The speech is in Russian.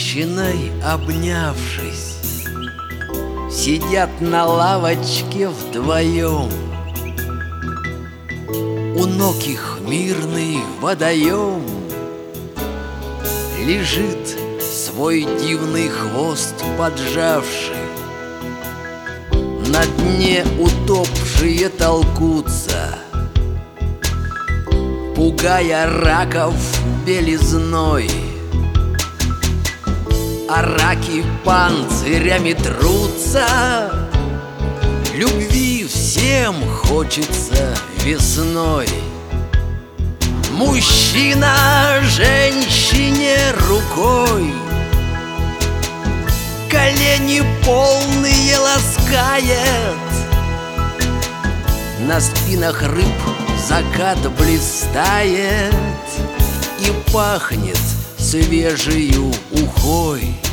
женщиной обнявшись, сидят на лавочке вдвоем. У ног их мирный водоем, лежит свой дивный хвост поджавший. На дне утопшие толкутся, пугая раков белизной. А раки панцирями трутся, любви всем хочется весной. Мужчина женщине рукой колени полные ласкает. На спинах рыб закат блистает и пахнет свежею ухой.